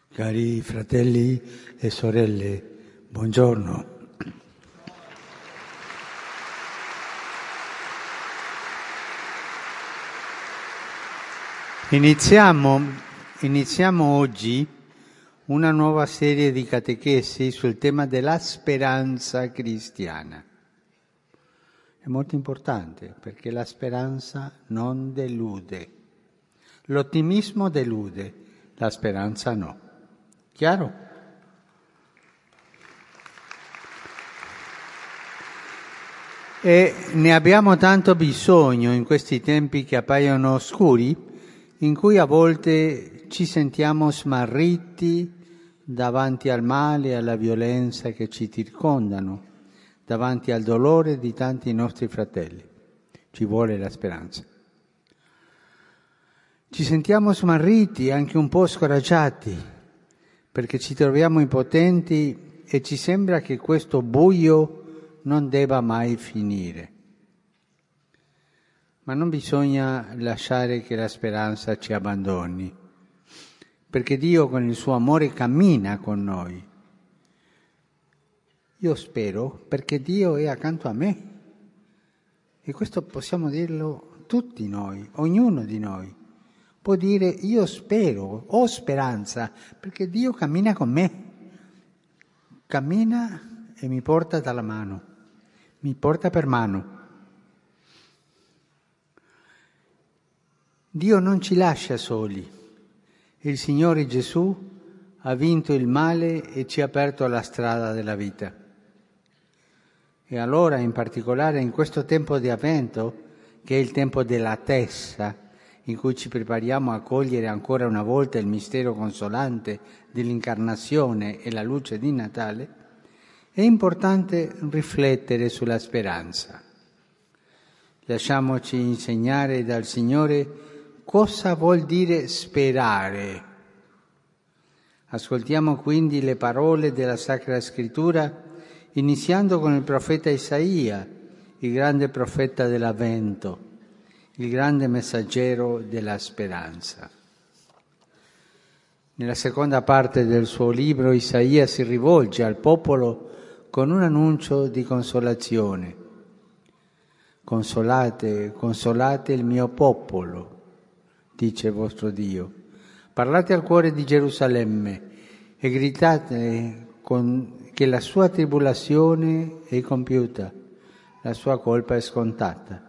Cari fratelli e sorelle, buongiorno. Iniziamo oggi una nuova serie di catechesi sul tema della speranza cristiana. È molto importante perché la speranza non delude. L'ottimismo delude, la speranza no. Chiaro? E ne abbiamo tanto bisogno in questi tempi che appaiono oscuri, in cui a volte ci sentiamo smarriti davanti al male e alla violenza che ci circondano, davanti al dolore di tanti nostri fratelli. Ci vuole la speranza. Ci sentiamo smarriti, anche un po' scoraggiati, perché ci troviamo impotenti e ci sembra che questo buio non debba mai finire. Ma non bisogna lasciare che la speranza ci abbandoni, perché Dio con il suo amore cammina con noi. Io spero perché Dio è accanto a me, e questo possiamo dirlo tutti noi, ognuno di noi. Può dire io spero, ho speranza, perché Dio cammina con me, cammina e mi porta dalla mano, mi porta per mano. Dio non ci lascia soli, il Signore Gesù ha vinto il male e ci ha aperto la strada della vita. E allora, in particolare in questo tempo di Avvento, che è il tempo dell'attesa, in cui ci prepariamo a cogliere ancora una volta il mistero consolante dell'incarnazione e la luce di Natale, è importante riflettere sulla speranza. Lasciamoci insegnare dal Signore cosa vuol dire sperare. Ascoltiamo quindi le parole della Sacra Scrittura, iniziando con il profeta Isaia, il grande profeta dell'Avvento, il grande messaggero della speranza. Nella seconda parte del suo libro Isaia si rivolge al popolo con un annuncio di consolazione. Consolate, consolate il mio popolo, dice il vostro Dio. Parlate al cuore di Gerusalemme e gritate che la sua tribolazione è compiuta, la sua colpa è scontata.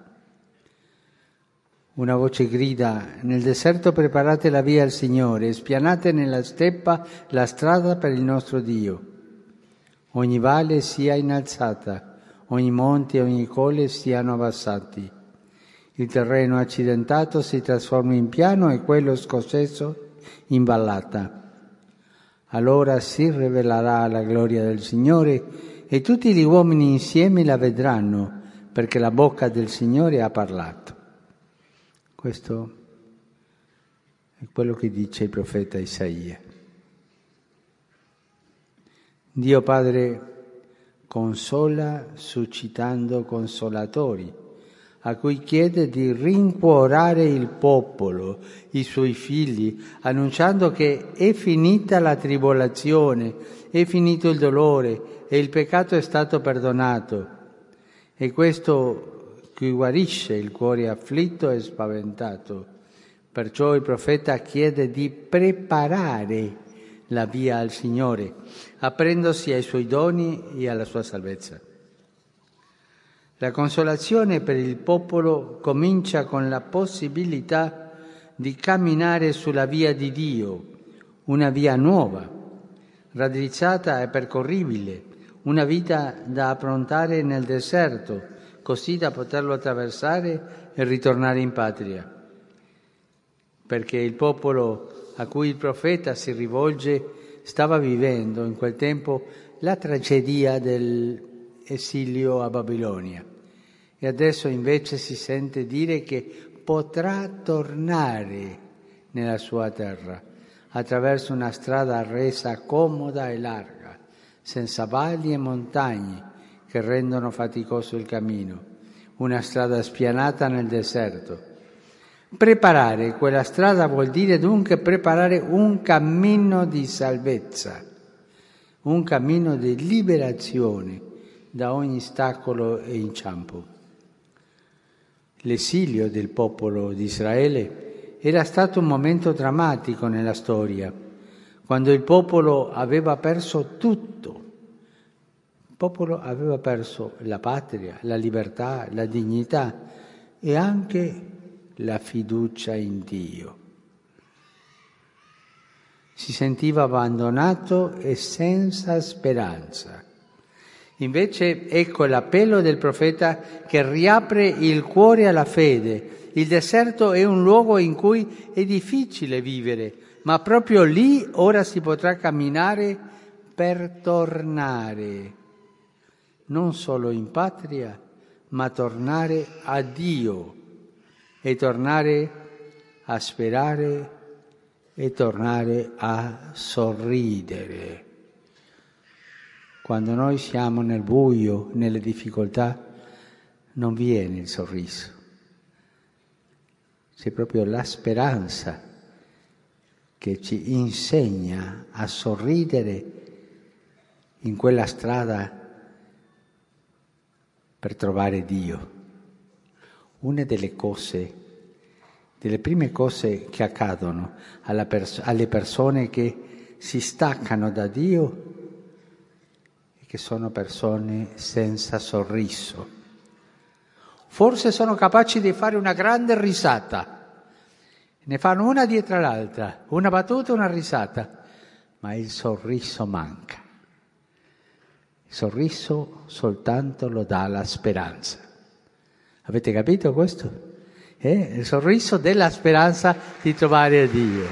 Una voce grida: nel deserto preparate la via al Signore, spianate nella steppa la strada per il nostro Dio. Ogni valle sia innalzata, ogni monte e ogni colle siano abbassati. Il terreno accidentato si trasformi in piano e quello scosceso in vallata. Allora si rivelerà la gloria del Signore e tutti gli uomini insieme la vedranno, perché la bocca del Signore ha parlato. Questo è quello che dice il profeta Isaia. Dio Padre consola suscitando consolatori, a cui chiede di rincuorare il popolo, i suoi figli, annunciando che è finita la tribolazione, è finito il dolore e il peccato è stato perdonato. E questo che guarisce il cuore afflitto e spaventato. Perciò il profeta chiede di preparare la via al Signore, aprendosi ai suoi doni e alla sua salvezza. La consolazione per il popolo comincia con la possibilità di camminare sulla via di Dio, una via nuova, raddrizzata e percorribile, una vita da approntare nel deserto, così da poterlo attraversare e ritornare in patria. Perché il popolo a cui il profeta si rivolge stava vivendo in quel tempo la tragedia dell'esilio a Babilonia e adesso invece si sente dire che potrà tornare nella sua terra attraverso una strada resa comoda e larga, senza valli e montagne che rendono faticoso il cammino, una strada spianata nel deserto. Preparare quella strada vuol dire dunque preparare un cammino di salvezza, un cammino di liberazione da ogni ostacolo e inciampo. L'esilio del popolo di Israele era stato un momento drammatico nella storia, quando il popolo aveva perso tutto. Il popolo aveva perso la patria, la libertà, la dignità e anche la fiducia in Dio. Si sentiva abbandonato e senza speranza. Invece ecco l'appello del profeta che riapre il cuore alla fede. Il deserto è un luogo in cui è difficile vivere, ma proprio lì ora si potrà camminare per tornare, non solo in patria, ma tornare a Dio e tornare a sperare e tornare a sorridere. Quando noi siamo nel buio, nelle difficoltà, non viene il sorriso. C'è proprio la speranza che ci insegna a sorridere in quella strada per trovare Dio. Una delle prime cose che accadono alle persone che si staccano da Dio è che sono persone senza sorriso. Forse sono capaci di fare una grande risata, ne fanno una dietro l'altra, una battuta e una risata, ma il sorriso manca. Il sorriso soltanto lo dà la speranza. Avete capito questo? Il sorriso della speranza di trovare Dio.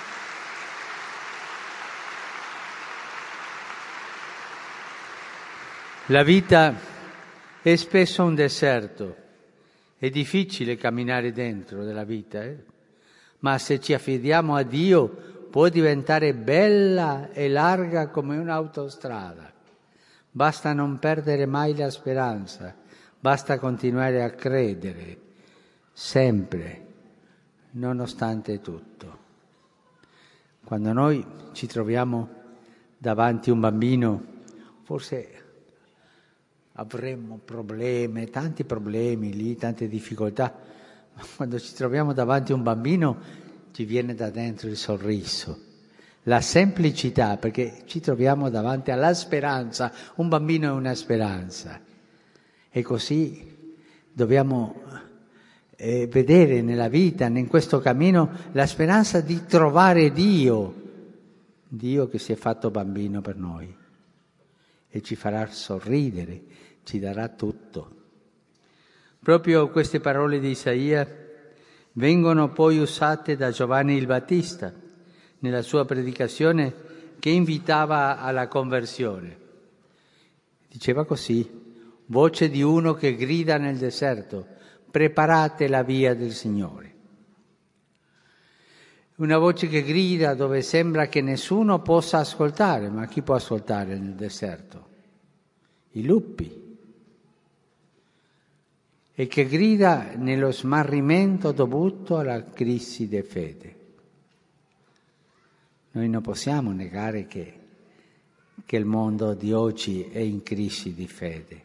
La vita è spesso un deserto, è difficile camminare dentro della vita, ma se ci affidiamo a Dio può diventare bella e larga come un'autostrada. Basta non perdere mai la speranza, basta continuare a credere, sempre, nonostante tutto. Quando noi ci troviamo davanti a un bambino, forse avremmo problemi, tanti problemi lì, tante difficoltà, ma quando ci troviamo davanti a un bambino ci viene da dentro il sorriso, la semplicità, perché ci troviamo davanti alla speranza, un bambino è una speranza. E così dobbiamo vedere nella vita, in questo cammino, la speranza di trovare Dio che si è fatto bambino per noi e ci farà sorridere, ci darà tutto. Proprio queste parole di Isaia vengono poi usate da Giovanni il Battista nella sua predicazione che invitava alla conversione. Diceva così: voce di uno che grida nel deserto, preparate la via del Signore. Una voce che grida dove sembra che nessuno possa ascoltare, ma chi può ascoltare nel deserto? I lupi. E che grida nello smarrimento dovuto alla crisi di fede. Noi non possiamo negare che il mondo di oggi è in crisi di fede.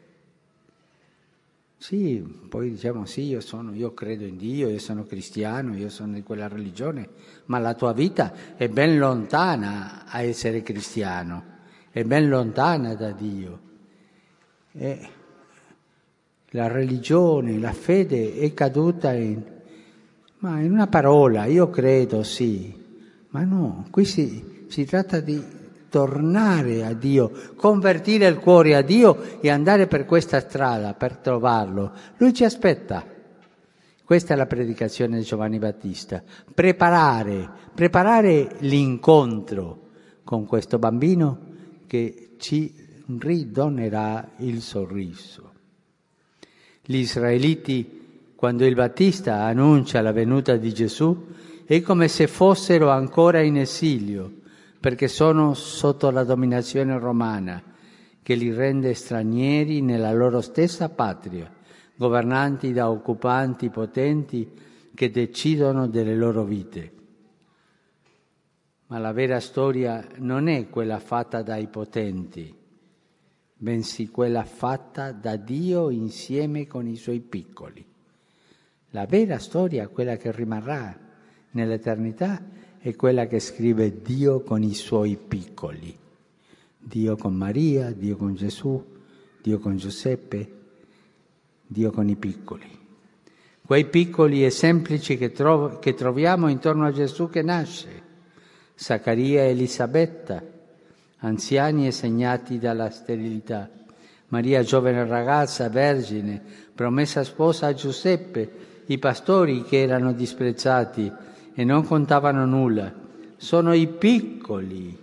Sì, poi diciamo sì, io credo in Dio, io sono cristiano, io sono di quella religione, ma la tua vita è ben lontana a essere cristiano, è ben lontana da Dio. E la religione, la fede è caduta in una parola, io credo, sì, ma no, qui si tratta di tornare a Dio, convertire il cuore a Dio e andare per questa strada, per trovarlo. Lui ci aspetta. Questa è la predicazione di Giovanni Battista. Preparare l'incontro con questo bambino che ci ridonerà il sorriso. Gli israeliti, quando il Battista annuncia la venuta di Gesù, è come se fossero ancora in esilio, perché sono sotto la dominazione romana, che li rende stranieri nella loro stessa patria, governanti da occupanti potenti che decidono delle loro vite. Ma la vera storia non è quella fatta dai potenti, bensì quella fatta da Dio insieme con i suoi piccoli. La vera storia, quella che rimarrà nell'eternità, è quella che scrive Dio con i suoi piccoli. Dio con Maria, Dio con Gesù, Dio con Giuseppe, Dio con i piccoli. Quei piccoli e semplici che troviamo intorno a Gesù che nasce. Zaccaria e Elisabetta, anziani e segnati dalla sterilità. Maria, giovane ragazza, vergine, promessa sposa a Giuseppe, i pastori che erano disprezzati e non contavano nulla. Sono i piccoli,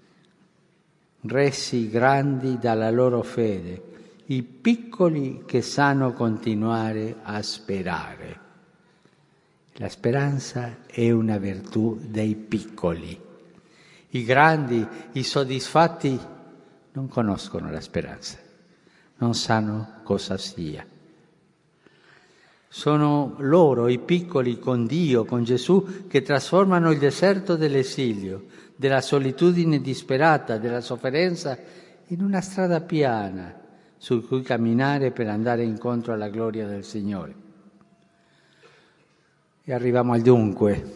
resi grandi dalla loro fede, i piccoli che sanno continuare a sperare. La speranza è una virtù dei piccoli. I grandi, i soddisfatti, non conoscono la speranza, non sanno cosa sia. Sono loro, i piccoli, con Dio, con Gesù, che trasformano il deserto dell'esilio, della solitudine disperata, della sofferenza, in una strada piana su cui camminare per andare incontro alla gloria del Signore. E arriviamo al dunque.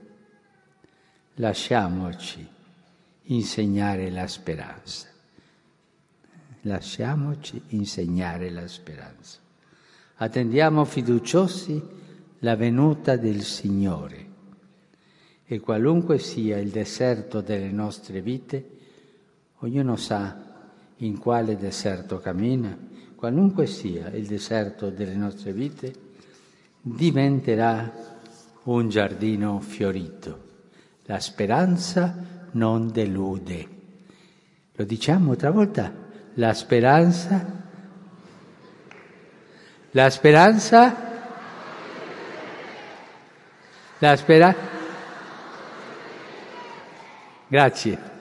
Lasciamoci insegnare la speranza. Lasciamoci insegnare la speranza. Attendiamo fiduciosi la venuta del Signore. E qualunque sia il deserto delle nostre vite, ognuno sa in quale deserto cammina, qualunque sia il deserto delle nostre vite, diventerà un giardino fiorito. La speranza non delude. Lo diciamo otra volta? La speranza. Grazie.